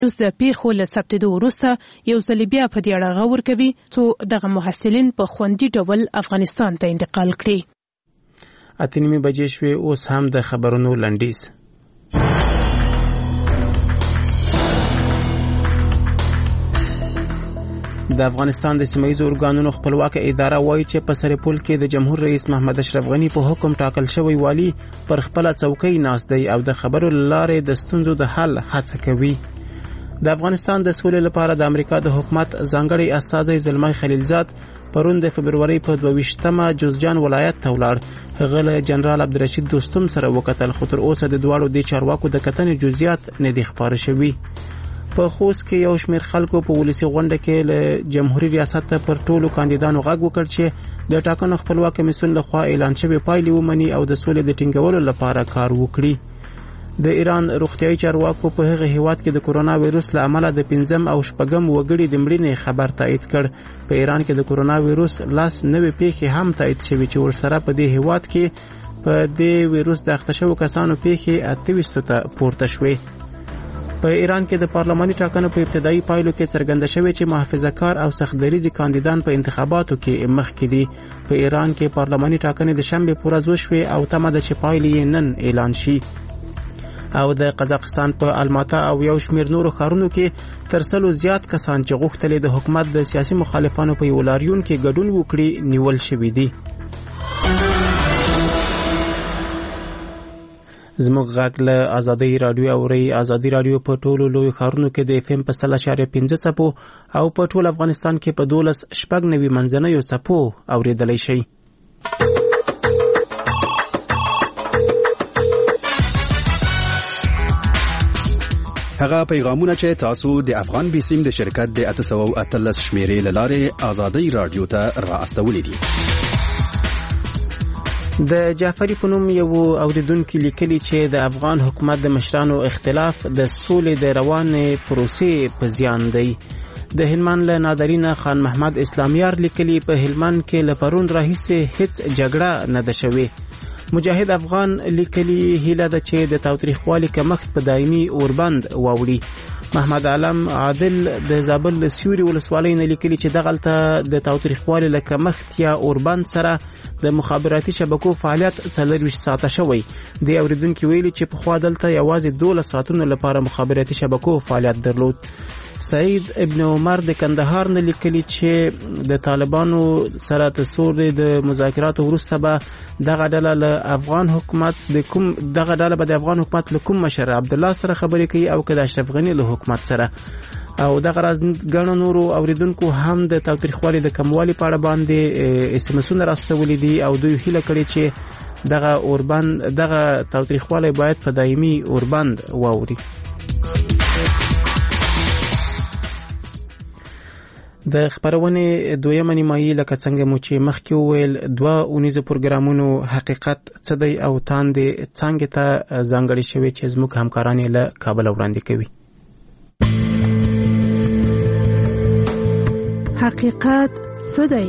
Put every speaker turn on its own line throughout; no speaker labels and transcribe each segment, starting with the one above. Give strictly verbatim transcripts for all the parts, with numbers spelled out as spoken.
اوس د پیښو له ثبتېدو وروسته یو ځل بیا په دې اړه غور کوي څو دغه محصلین په خوندي ډول افغانستان ته انتقال کړي.
اته نیمې بجې شوې، اوس هم د خبرونو لنډیز. د افغانستان د سیمه‌ییزو ارګانونو خپلواکه اداره وایي چې په سرپل کې د جمهور رئیس محمد اشرف غنی په حکم ټاکل شوی والی پر خپل څوکۍ ناست دی او د خبرو لارې د ستونزو د حل هڅه کوي. د افغانستان د سولې لپاره د امریکا د حکومت ځانګړي استازی زلمي خلیلزاد پرون د فبروري په دوه ویشتمه جوزجان ولایت ته ولاړ. هغه له جنرال عبدالرشید دوستم سره وکتل، خو تر اوسه د دواړو د چارواکو د کتنې جزئیات نه دي خبر شوي. په خوست کې یو شمېر خلکو په ولسی غونډه کې له جمهوریت ریاست پر ټولو کاندیدانو غږ وکړ چې د ټاکنو خپلواک کمیسیون لخوا اعلان شوی پایلې ومني او د سولې د ټینګولو لپاره کار وکړي. د ایران روغتیايي چارواکو په هغه هیواد کې د کورونا وایروس له امله د پنځم او شپږم وګړي د مړینې خبر تایید کړ. په ایران کې د کورونا وایروس لاس نوې پیښې هم تایید شوي چې ورسره په دې هیواد کې په دې وایروس د اخته شوو کسانو پیښې اته ویشت ته پورته شوې. په ایران کې د پارلماني ټاکنو په ابتدایي پایلو کې څرګنده شوې چې محافظه کار او سختدریځي کاندیدان په انتخاباتو کې مخکې دي. په ایران کې پارلماني ټاکنې د شنبه پر ورځ وشوې او تمه ده چې پایلې یې نن اعلان شي. او د قزاقستان په الماتا او یو شمېر نورو ښارونو کې تر سلو زیات کسان چې غوښتل د حکومت د سیاسي مخالفانو په یو لاریون کې ګډون وکړي نیول شوي دي. زموږ غږ له ازادي رادیو او ری ازادي رادیو په ټولو لوی ښارونو کې د اف ام په سل اشاریه پنځه څپو او په ټول افغانستان کې په دولس شپږ نوي منځنیو څپو اوریدلی شي.
هغه پیغامونه چې تاسو د افغان بیسیم د شرکت د اته سوه اتلس شمیرې له لارې ازادي رادیو ته را استولې دي.
د جعفری په نوم یو اوریدونکو لیکلي چې د افغان حکومت د مشرانو اختلاف د سولې د روانې پروسې په زیان دی. د هلمند له نادرینه خان محمد اسلامیار لیکلي په هلمند کې له پرون راهیسې هیڅ جګړه نه ده شوې. مجاهد افغان لیکلي هیله ده چې د تاوتریخوالي کمښت په دایمي اوربند واوړي. محمد علم عادل د زابل له سیوري ولسوالۍ نه لیکلي چې دغلته د تاوتریخوالي له کمښت یا اوربند سره د مخابراتي شبکو فعالیت څلور ویشت ساعته شوی. د اوریدونکو ویلي چې پخوا دلته یوازې دولس ساعتونو لپاره مخابراتي شبکو فعالیت درلود. سعید ابن عمر د کندهار نه لیکلي چې د طالبانو سره د سولې د مذاکراتو وروسته به دغه ډله له افغان حکومت د کوم دغه ډله به د افغان حکومت له کوم مشر عبد الله سره خبرې کوي او که د اشرف غنی له حکومت سره. او دغه راز ګڼو نورو اوریدونکو هم د تاوتریخوالي د کموالي په اړه باندې اس ام اسونه راستولي دي او دوی هیله کړې چې دغه اوربند دغه تاوتریخوالي باید په دایمي اوربند واوري. د خبرونې دویمه نیمایي لکه څنګه مو چې مخکې وویل دوه اونیزو پروګرامونو حقیقت څه دی او تاندې څنګه ته ځانګړي شوي چې زموږ همکاران یې له کابل وړاندې کوي.
حقیقت څه دی؟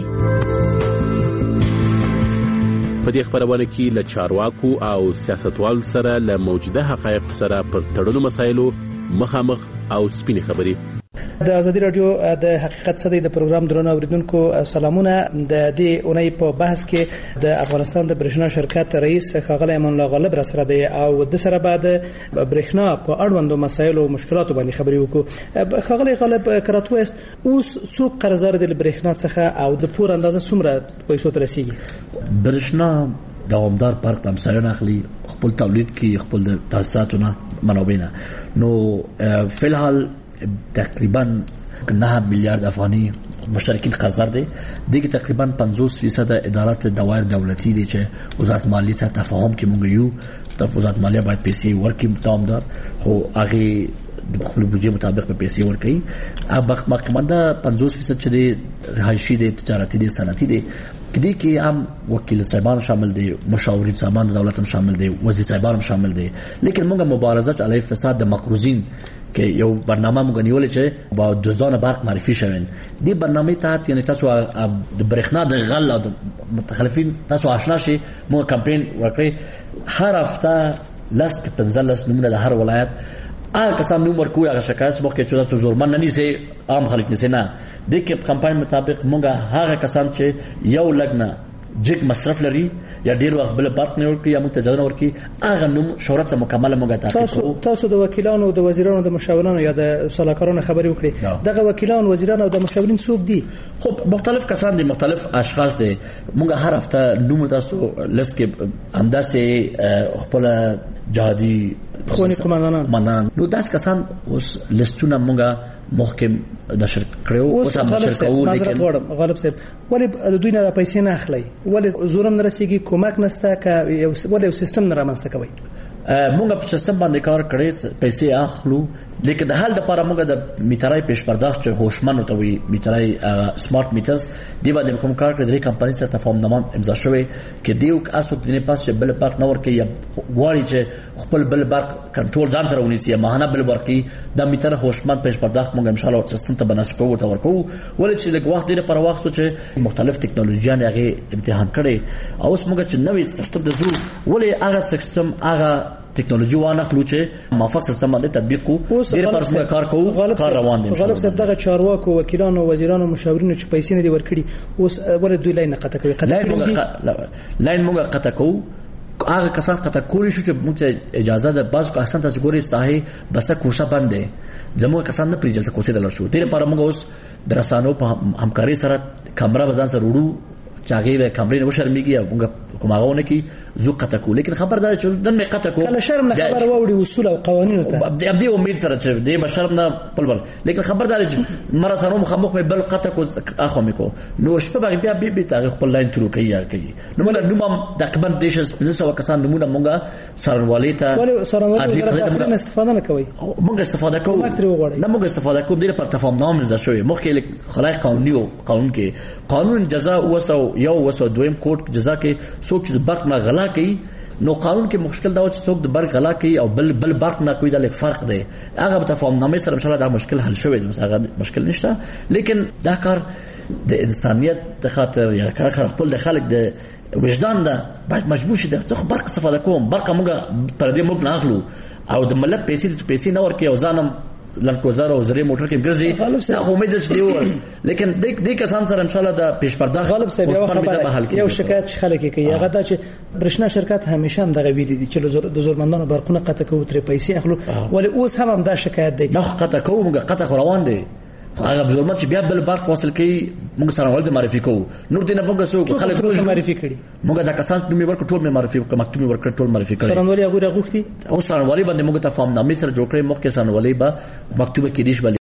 په دې خبرونه کې له چارواکو او سیاستوالو سره له موجوده حقایق سره پر تړلو مسایلو مخامخ او سپینې خبرې.
د ازادي رادیو د حقیقت څه دی د پروګرام درنو اوریدونکو سلامونه. د دې اونۍ په بحث کې د افغانستان د برېښنا شرکت رئیس ښاغلی امان الله غالب را سره دی او د سره بعد برېښنا په اړوندو مسایلو او مشکلاتو باندې خبرې وکړو. ښاغلی غالب کراتو است اوس څوک قرضدار دي له برېښنا څخه او د پور اندازه څومره پیسو ته رسیږي؟
برېښنا دوامدار پارک همسایان اخلي خپل تولید کې خپل د تاسیساتونه منابع نو فی الحال تقریبا نه میلیارد افغانی مشترکین قرضدار دي. دغه تقریبا پنځوس فیصد ادارات دوایر دولتي دي چې وزارت مالیې سره تفاهم کې مونږ یو طرف وزارت مالیه باید پیسې ورکړي دوامدار خو هغه د خپل بودجه مطابق په پیسې ورکړي. اب مخکمنده پنځوس فیصد چې دي رهایشي دي تجارتي دي صنعتي دي کدی کې هم وکیل صاحبان شامل دي مشاورین صاحبان دولت هم شامل دي وزیر صاحبان هم شامل دي. لیکن موږ مبارزه علیه فساد د مقروضین کې یو برنامه موږ نیولې چې با دوزانه برق معرفي شوین. دی برنامه تحت یعنی تاسو د برېښنا د غل او د متخلفین تاسو آشنا شي موږ کمپاین وکړي. هر هفته لاس پنځلس نمونه د هر ولایت هغه کسان نوم ورکوي هغه شکایت مخکې چې تاسو زورمن نه نیسي عام خلک نیسي نه د کې کمپاین مطابق موږ هغه کسان چې یو لګنه جګ مصرف لري یا ډیر وخت بل پارت نه ورکي یا متجاوزه ورکي هغه نوم شهرت مکمل موږ تعقیب کوو.
تاسو د وکیلانو د وزیرانو د مشاورانو یا د صلاحکارانو خبرې وکړي دغه وکیلان وزیران او د مشاورین څوک دي؟
خب مختلف کسان دي مختلف اشخاص دي موږ هر هفته نوم تاسو لست کې انداسه خپل جهادي
خوني قومندانان
نو داس کسان اوس لستونه موږ محکم نشر کړو او هم نشر کوو.
لیکن غالب صاحب ولې د دوی نه پیسې نه اخلي ولې زورم نه رسیږي کومک نشته کا ولې سیستم نه رامنځته کوي؟
موږ په سیستم باندې کار کړی پیسې اخلو لیکن د حال لپاره موږ د میټرای پیش پرداخت چې هوشمن ته وي میټرای سمارټ میټرز دی باندې کوم کار کړی د کمپنۍ سره تفاهمنامه امضا شوی کې دیو اسو د نه پاس چې بل پاک نور کې یا غواړي چې خپل بل برق کنټرول ځان سره ونیسي ماهانه بل ورکی د میټر هوشمن پیش پرداخت موږ ان شاء الله سیستم ته بنسټ کوو ورته ورکو ولې چې لږ وخت لري پر وخت چې مختلف ټکنالوژیان هغه امتحان کړي او اوس موږ چې نوې سیستم د زو ولې هغه سیستم هغه ټکنالوژي وانه خلو چې موافق سیستم باندې تطبیق کو ډیر پر موږ کار کوو کار روان دي.
غالب صاحب دغه چارواکو وکیلانو وزیرانو مشاورینو چې پیسې نه دي ورکړي اوس ولې دوی لاین قطع کوي؟
لاین موږ قطع کوو هغه کسان قطع کولی شو چې موږ اجازه ده باز کو احسن تاسو ګوري ساحه بس کوشا باندې زموږ کسان نه پریجل ته کوسه دلر شو ډیر پر موږ اوس درسانو په همکاري سره کیمرا بزان سره وړو چاغي به کمرې نه شرمېږي او موږ کوماغونه کی زو قطع کو لیکن خبردار چې دن می قطع کو
کله شرم نه خبر ووري اصول او قوانینو ته
اب دې امید سره چې دې بشرم نه خپل بل لیکن خبردار چې مره سره مخمخ به بل قطع کو اخو میکو نو شپه باندې بیا به تاریخ خپل لاین ترو کوي یا کوي نو موږ نو هم تقریبا دیش نسو کسان نمونه موږ سرنوالي ته
ولې سرنوالي نه استفاده نه کوي
موږ استفاده کوو نه موږ استفاده کوو ډېر پر تفاهم نامه ځای شوی مخکې خلای قانوني او قانون کې قانون جزاء وسو یو وسو دویم کوټ جزاء کې څوک چې برق نه غلا کوي نو قانون کې مشکل دا چې څوک د برق غلا کوي او بل بل برق نه کوي دا لږ فرق دی هغه په تفاهم نامه سره ان شاء الله دا مشکل حل شوی دی هغه مشکل نشته لیکن دا کار د انسانيت د خاطر یا کار خپل د خلک د وجدان دا باید مجبور شي د څخه برق استفاده کوم برق موږ پر دې موږ نه اخلو او د ملت پیسې پیسې نه ورکي او ځانم لنکوزار او زری موټر کې ګرځي خو امید چې دیو لیکن د دې کسان سره ان شاء الله د پیش پرداخت
غالب صاحب یو شکایت خلک کوي هغه دا چې برښنا شرکت همیشه هم دغه ویلي دي چې د زورمندانو برقونه قطع کوي تر پیسې اخلو ولی اوس هم هم دا شکایت دی
نه قطع کوو موږ قطع روان دي هغه زورمند چې بیا بل برق وصل کوي موږ سره ولې معرفي کوو نور دینه موږ سو خلک
معرفي کړي
موږ دا کسان نومي ورک ټول معرفي کوو مکتوب ورک ټول معرفي کړي
سرنوالي هغه غوښتي
او سرنوالي باندې موږ ته فهم نامې سره جوړ کړی مخکې سرنوالي به مکتوبه کې دیش